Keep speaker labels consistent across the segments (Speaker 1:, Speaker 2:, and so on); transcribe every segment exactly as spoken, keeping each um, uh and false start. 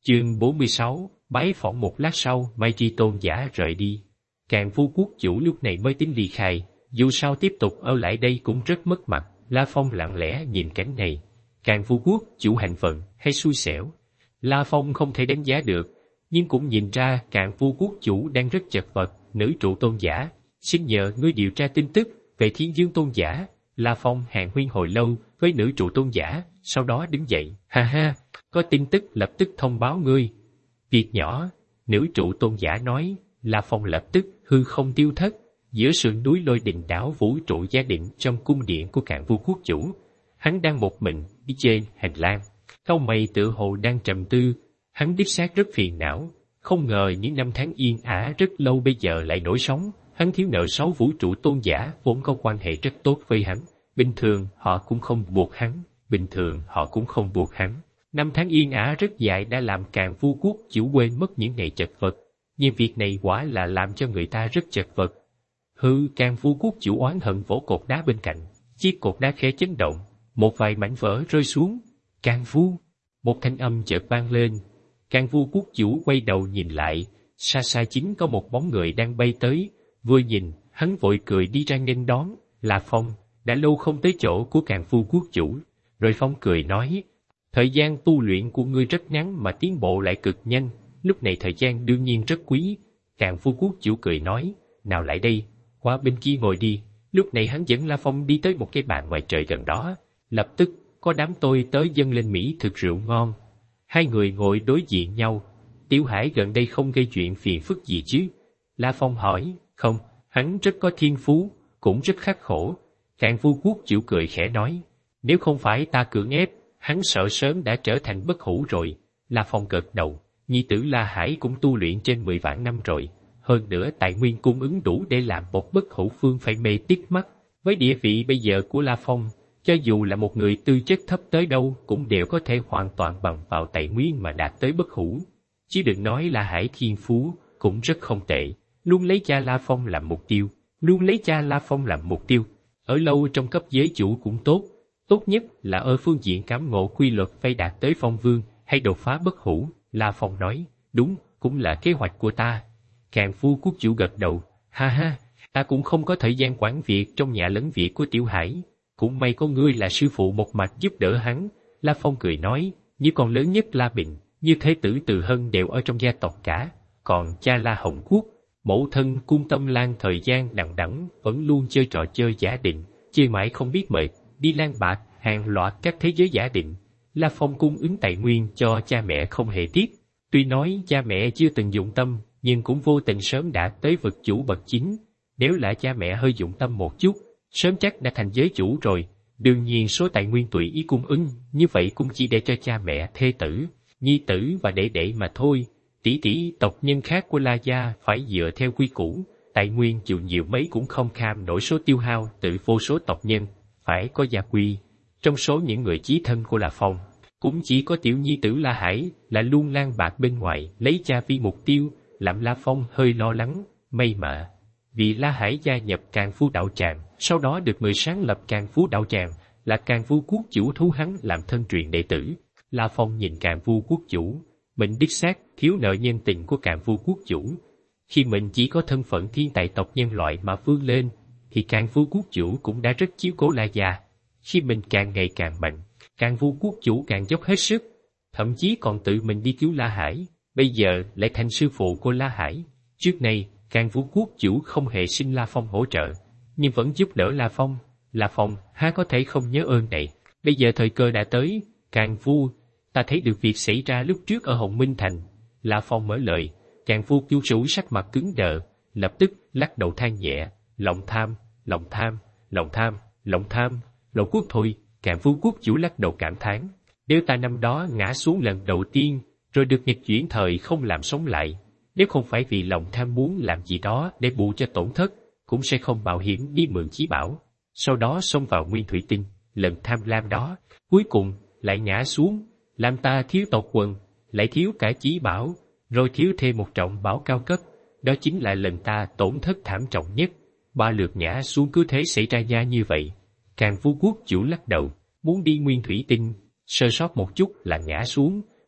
Speaker 1: Chương bốn mươi sáu, bái phỏng. Một lát sau, Mai Tri Tôn giả rời đi. Càn Vu quốc chủ lúc này mới tính ly khai, dù sao tiếp tục ở lại đây cũng rất mất mặt. La Phong lặng lẽ nhìn cảnh này. Càn Vu quốc chủ hạnh vận hay xui xẻo, La Phong không thể đánh giá được, nhưng cũng nhìn ra Càn Vu quốc chủ đang rất chật vật. Nữ trụ tôn giả, xin nhờ ngươi điều tra tin tức về Thiên Dương tôn giả. La Phong hàn huyên hồi lâu với nữ trụ tôn giả, sau đó đứng dậy. Ha ha, có tin tức lập tức thông báo ngươi. Việc nhỏ, nữ trụ tôn giả nói. La Phong lập tức hư không tiêu thất, giữa sườn núi Lôi Đình đảo vũ trụ gia định trong cung điện của Càn Vu quốc chủ. Hắn đang một mình đi trên hành lang, cau mày tựa hồ đang trầm tư. Hắn đích xác rất phiền não, không ngờ những năm tháng yên ả rất lâu bây giờ lại nổi sóng. Hắn thiếu nợ sáu vũ trụ tôn giả vốn có quan hệ rất tốt với hắn. Bình thường họ cũng không buộc hắn, bình thường họ cũng không buộc hắn. Năm tháng yên ả rất dài đã làm Càn Vu quốc chủ quên mất những ngày chật vật, nhưng việc này quả là làm cho người ta rất chật vật. Hư, Càn Vu quốc chủ oán hận vỗ cột đá bên cạnh, chiếc cột đá khẽ chấn động, một vài mảnh vỡ rơi xuống. Càn Vu, một thanh âm chợt vang lên. Càn Vu quốc chủ quay đầu nhìn lại, xa xa chính có một bóng người đang bay tới. Vừa nhìn, hắn vội cười đi ra nghênh đón. Là Phong, đã lâu không tới chỗ của Càn Vu quốc chủ. Rồi Phong cười nói, thời gian tu luyện của ngươi rất ngắn mà tiến bộ lại cực nhanh, lúc này thời gian đương nhiên rất quý. Càn Vu quốc chủ cười nói, nào lại đây, qua bên kia ngồi đi. Lúc này hắn dẫn La Phong đi tới một cái bàn ngoài trời gần đó, lập tức có đám tôi tới dâng lên mỹ thực rượu ngon. Hai người ngồi đối diện nhau. Tiểu Hải gần đây không gây chuyện phiền phức gì chứ? La Phong hỏi. Không, hắn rất có thiên phú, cũng rất khắc khổ. Càn Vu quốc chủ cười khẽ nói, nếu không phải ta cưỡng ép, hắn sợ sớm đã trở thành bất hủ rồi. La Phong gật đầu, nhi tử La Hải cũng tu luyện trên mười vạn năm rồi. Hơn nữa tài nguyên cung ứng đủ để làm một bất hủ phương phải mê tít mắt. Với địa vị bây giờ của La Phong, cho dù là một người tư chất thấp tới đâu cũng đều có thể hoàn toàn bằng vào tài nguyên mà đạt tới bất hủ. Chứ đừng nói La Hải thiên phú, cũng rất không tệ. Luôn lấy cha La Phong làm mục tiêu, luôn lấy cha La Phong làm mục tiêu. Ở lâu trong cấp giới chủ cũng tốt, tốt nhất là ở phương diện cảm ngộ quy luật phải đạt tới phong vương hay đột phá bất hủ. La Phong nói, đúng, cũng là kế hoạch của ta. Càn Vu quốc chủ gật đầu, ha ha, ta cũng không có thời gian quản việc trong nhà lẫn việc của Tiểu Hải. Cũng may có ngươi là sư phụ một mạch giúp đỡ hắn. La Phong cười nói, như con lớn nhất La Bình, như thế tử Từ Hân đều ở trong gia tộc cả. Còn cha La Hồng Quốc, mẫu thân Cung Tâm Lan thời gian đằng đẵng vẫn luôn chơi trò chơi giả định, chơi mãi không biết mệt, đi lang bạc, hàng loạt các thế giới giả định. La Phong cung ứng tài nguyên cho cha mẹ không hề tiếc. Tuy nói cha mẹ chưa từng dụng tâm, nhưng cũng vô tình sớm đã tới vực chủ bậc chính. Nếu là cha mẹ hơi dụng tâm một chút, sớm chắc đã thành giới chủ rồi. Đương nhiên số tài nguyên tùy ý cung ứng, như vậy cũng chỉ để cho cha mẹ, thê tử, nhi tử và đệ đệ mà thôi. Tỷ tỷ tộc nhân khác của La gia phải dựa theo quy củ, tài nguyên dù nhiều mấy cũng không kham nổi số tiêu hao từ vô số tộc nhân, phải có gia quy. Trong số những người chí thân của La Phong, cũng chỉ có tiểu nhi tử La Hải là luôn lang bạc bên ngoài, lấy cha vi mục tiêu, làm La Phong hơi lo lắng. May mà vì La Hải gia nhập Càn Vu đạo tràng, sau đó được người sáng lập Càn Vu đạo tràng, là Càn Vu quốc chủ thú hắn làm thân truyền đệ tử. La Phong nhìn Càn Vu quốc chủ, mình đích xác thiếu nợ nhân tình của Càn Vu quốc chủ. Khi mình chỉ có thân phận thiên tài tộc nhân loại mà vươn lên, thì Càn Vu quốc chủ cũng đã rất chiếu cố La gia. Khi mình càng ngày càng mạnh, Càn Vu quốc chủ càng dốc hết sức, thậm chí còn tự mình đi cứu La Hải, bây giờ lại thành sư phụ của La Hải. Trước đây, Càn Vu quốc chủ không hề xin La Phong hỗ trợ, nhưng vẫn giúp đỡ La Phong. La Phong há có thể không nhớ ơn này. Bây giờ thời cơ đã tới, Càn Vu, ta thấy được việc xảy ra lúc trước ở Hồng Minh Thành. La Phong mở lời, Càn Vu kiêu chủ sắc mặt cứng đờ, lập tức lắc đầu than nhẹ, lòng tham, lòng tham, lòng tham, lòng tham, lòng quốc thôi. Càn Vu quốc chủ lắc đầu cảm thán, nếu ta năm đó ngã xuống lần đầu tiên, rồi được nghịch chuyển thời không làm sống lại, nếu không phải vì lòng tham muốn làm gì đó để bù cho tổn thất, cũng sẽ không mạo hiểm đi mượn chí bảo, sau đó xông vào Nguyên Thủy Tinh. Lần tham lam đó, cuối cùng lại ngã xuống, làm ta thiếu tộc quần, lại thiếu cả chí bảo, rồi thiếu thêm một trọng bảo cao cấp. Đó chính là lần ta tổn thất thảm trọng nhất. Ba lượt ngã xuống cứ thế xảy ra ra như vậy. Càn Vu quốc chủ lắc đầu, muốn đi Nguyên Thủy Tinh, sơ sót một chút là ngã xuống,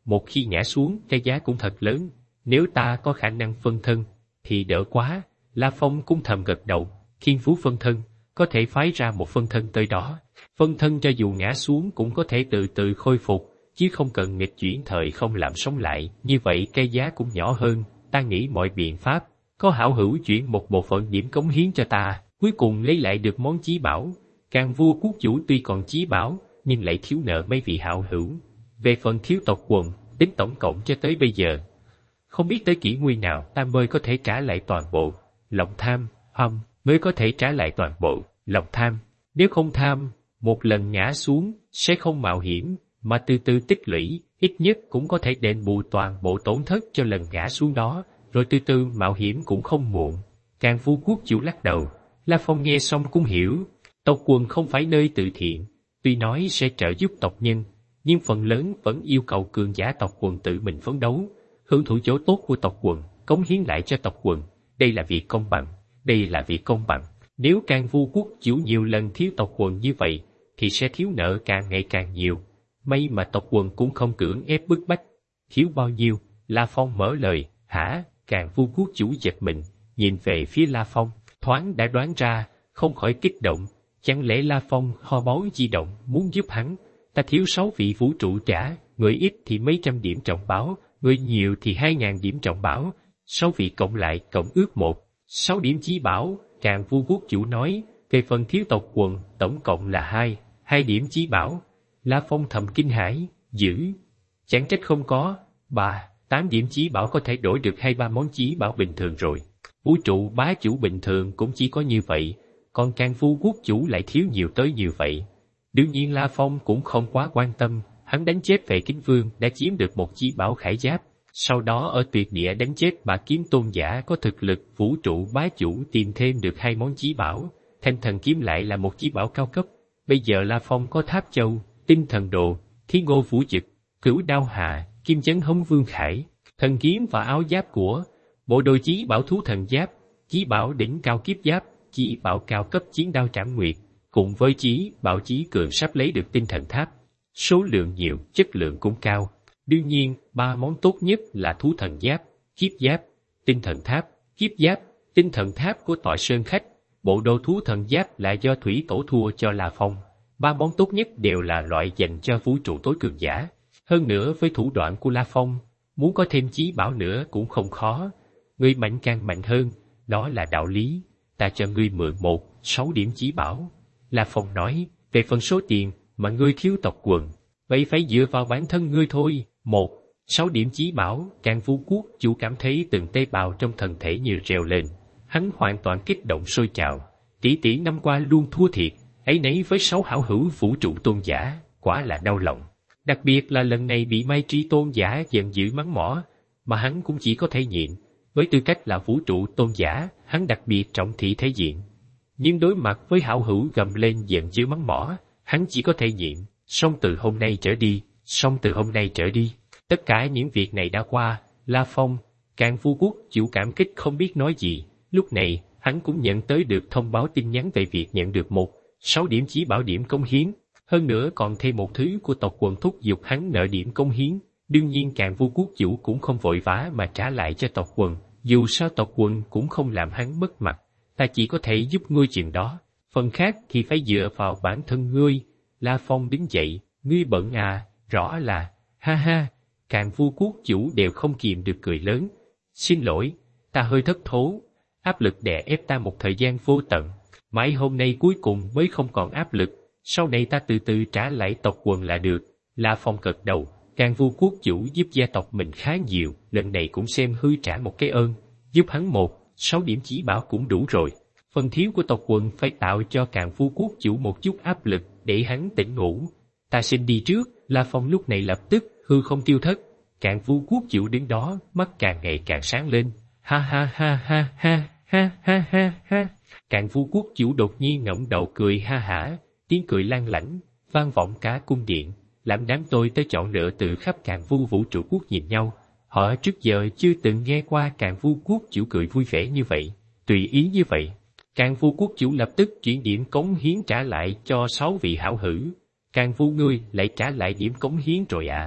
Speaker 1: một khi ngã xuống cái giá cũng thật lớn, nếu ta có khả năng phân thân, thì đỡ quá. La Phong cũng thầm gật đầu, thiên phú phân thân, có thể phái ra một phân thân tới đó. Phân thân cho dù ngã xuống cũng có thể từ từ khôi phục, chứ không cần nghịch chuyển thời không làm sống lại, như vậy cái giá cũng nhỏ hơn. Ta nghĩ mọi biện pháp, có hảo hữu chuyển một bộ phận điểm cống hiến cho ta, cuối cùng lấy lại được món chí bảo. Càng vua quốc chủ tuy còn chí bảo, nhưng lại thiếu nợ mấy vị hảo hữu. Về phần thiếu tộc quần, tính tổng cộng cho tới bây giờ, không biết tới kỷ nguyên nào ta mới có thể trả lại toàn bộ. Lòng tham, hâm, mới có thể trả lại toàn bộ. Lòng tham, nếu không tham, một lần ngã xuống, sẽ không mạo hiểm, mà từ từ tích lũy, ít nhất cũng có thể đền bù toàn bộ tổn thất cho lần ngã xuống đó, rồi từ từ mạo hiểm cũng không muộn. Càng vua quốc chủ lắc đầu, La Phong nghe xong cũng hiểu, tộc quần không phải nơi từ thiện, tuy nói sẽ trợ giúp tộc nhân, nhưng phần lớn vẫn yêu cầu cường giả tộc quần tự mình phấn đấu, hưởng thụ chỗ tốt của tộc quần, cống hiến lại cho tộc quần. Đây là việc công bằng, đây là việc công bằng. Nếu càng vua quốc chủ nhiều lần thiếu tộc quần như vậy, thì sẽ thiếu nợ càng ngày càng nhiều. May mà tộc quần cũng không cưỡng ép bức bách. Thiếu bao nhiêu? La Phong mở lời. Hả? Càng vua quốc chủ giật mình, nhìn về phía La Phong, thoáng đã đoán ra, không khỏi kích động. Chẳng lẽ La Phong kho báu di động muốn giúp hắn? Ta thiếu sáu vị vũ trụ trả, người ít thì mấy trăm điểm trọng báo, người nhiều thì hai ngàn điểm trọng bảo. Sáu vị cộng lại cộng ước một, sáu điểm chí bảo. Càng vua quốc chủ nói, về phần thiếu tộc quần, tổng cộng là hai, hai điểm chí bảo. La Phong thầm kinh hãi, dữ, chẳng trách không có, bà, tám điểm chí bảo có thể đổi được hai ba món chí bảo bình thường rồi. Vũ trụ bá chủ bình thường cũng chỉ có như vậy, còn càng vua quốc chủ lại thiếu nhiều tới như vậy. Đương nhiên La Phong cũng không quá quan tâm, hắn đánh chết Vệ Kính Vương đã chiếm được một chí bảo khải giáp. Sau đó ở tuyệt địa đánh chết Bá Kiếm tôn giả có thực lực vũ trụ bá chủ tìm thêm được hai món chí bảo, Thanh Thần kiếm lại là một chí bảo cao cấp. Bây giờ La Phong có Tháp Châu, Tinh Thần Đồ, Thiên Ngô Vũ Dực, Cửu Đao Hạ, Kim Chấn Hống Vương Khải, thần kiếm và áo giáp của, bộ đồ chí bảo thú thần giáp, chí bảo đỉnh cao kiếp giáp, chí bảo cao cấp chiến đao trảm nguyệt, cùng với chí bảo chí cường sắp lấy được Tinh Thần Tháp. Số lượng nhiều, chất lượng cũng cao. Đương nhiên, ba món tốt nhất là thú thần giáp, kiếp giáp, tinh thần tháp, kiếp giáp, tinh thần tháp của Tọa Sơn Khách, bộ đồ thú thần giáp là do thủy tổ thua cho La Phong. Ba món tốt nhất đều là loại dành cho vũ trụ tối cường giả. Hơn nữa với thủ đoạn của La Phong, muốn có thêm chí bảo nữa cũng không khó. Người mạnh càng mạnh hơn, đó là đạo lý. Ta cho ngươi mượn một, sáu điểm chí bảo. La Phong nói, về phần số tiền mà ngươi thiếu tộc quần, vậy phải dựa vào bản thân ngươi thôi. Một, sáu điểm chí bảo. Càng vua quốc chủ cảm thấy từng tế bào trong thân thể như reo lên. Hắn hoàn toàn kích động sôi trào. Tỷ tỷ năm qua luôn thua thiệt, ấy nấy với sáu hảo hữu vũ trụ tôn giả, quả là đau lòng. Đặc biệt là lần này bị Mai Tri tôn giả giận dữ mắng mỏ, mà hắn cũng chỉ có thể nhịn. Với tư cách là vũ trụ tôn giả, hắn đặc biệt trọng thị thể diện. Nhưng đối mặt với hảo hữu gầm lên giận dữ mắng mỏ, hắn chỉ có thể nhịn. Song từ hôm nay trở đi, song từ hôm nay trở đi, tất cả những việc này đã qua. La Phong, Càng vua quốc chủ cảm kích không biết nói gì. Lúc này, hắn cũng nhận tới được thông báo tin nhắn về việc nhận được một, sáu điểm chí bảo điểm công hiến. Hơn nữa còn thêm một thứ của tộc quần thúc giục hắn nợ điểm công hiến. Đương nhiên Càng vua quốc chủ cũng không vội vã mà trả lại cho tộc quần. Dù sao tộc quần cũng không làm hắn mất mặt. Ta chỉ có thể giúp ngươi chuyện đó. Phần khác thì phải dựa vào bản thân ngươi. La Phong đứng dậy, ngươi bận à, rõ là, ha ha, Càng vua quốc chủ đều không kìm được cười lớn. Xin lỗi, ta hơi thất thố, áp lực đè ép ta một thời gian vô tận. Mãi hôm nay cuối cùng mới không còn áp lực, sau này ta từ từ trả lại tộc quần là được. La Phong gật đầu, Càng vua quốc chủ giúp gia tộc mình khá nhiều, lần này cũng xem hư trả một cái ơn, giúp hắn một, sáu điểm chỉ bảo cũng đủ rồi. Phần thiếu của tộc quần phải tạo cho Càng vua quốc chủ một chút áp lực để hắn tỉnh ngủ. Ta xin đi trước. La Phong lúc này lập tức hư không tiêu thất. Càng vua quốc chủ đứng đó, mắt càng ngày càng sáng lên. Ha ha ha ha ha ha ha ha ha. Càng vua quốc chủ đột nhiên ngẩng đầu cười ha hả, tiếng cười lan lãnh, vang vọng cả cung điện, làm đám tôi tới chọn lựa từ khắp Càng vua vũ trụ quốc nhìn nhau. Họ trước giờ chưa từng nghe qua Càng vua quốc chủ cười vui vẻ như vậy, tùy ý như vậy. Càng vua quốc chủ lập tức chuyển điểm cống hiến trả lại cho sáu vị hảo hữu. Càng vua ngươi lại trả lại điểm cống hiến rồi à?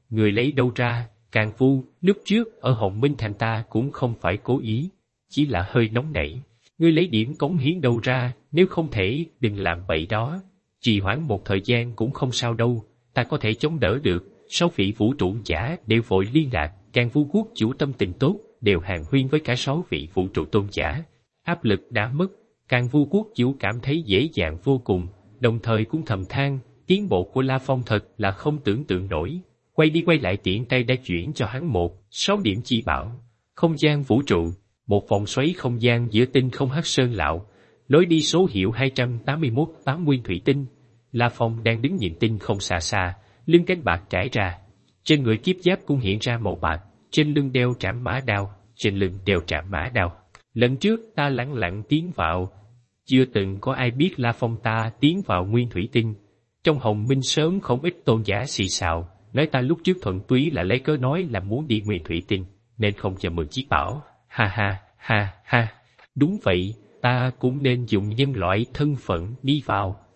Speaker 1: Người lấy đâu ra? Càng Phu, lúc trước ở Hồng Minh Thành ta cũng không phải cố ý, chỉ là hơi nóng nảy. Ngươi lấy điểm cống hiến đâu ra, nếu không thể, đừng làm bậy đó. Trì hoãn một thời gian cũng không sao đâu, ta có thể chống đỡ được. Sáu vị vũ trụ giả đều vội liên lạc, Càng Vu quốc chủ tâm tình tốt, đều hàn huyên với cả sáu vị vũ trụ tôn giả. Áp lực đã mất, Càng Vu quốc chủ cảm thấy dễ dàng vô cùng, đồng thời cũng thầm than, tiến bộ của La Phong thật là không tưởng tượng nổi. Quay đi quay lại tiện tay đã chuyển cho hắn một, sáu điểm chi bảo. Không gian vũ trụ, một vòng xoáy không gian giữa tinh không hắc sơn lão, lối đi số hiệu hai trăm tám mươi mốt tám nguyên thủy tinh. La Phong đang đứng nhìn tinh không xa xa, lưng cánh bạc trải ra. Trên người kiếp giáp cũng hiện ra màu bạc, trên lưng đeo trảm mã đao, trên lưng đeo trảm mã đao. Lần trước ta lẳng lặng tiến vào, chưa từng có ai biết La Phong ta tiến vào nguyên thủy tinh. Trong Hồng Minh sớm không ít tôn giả xì xào, nói ta lúc trước thuận túy là lấy cớ nói là muốn đi nguyên thủy tinh, nên không cho mượn chiếc bảo. Ha ha, ha ha, đúng vậy, ta cũng nên dùng nhân loại thân phận đi vào.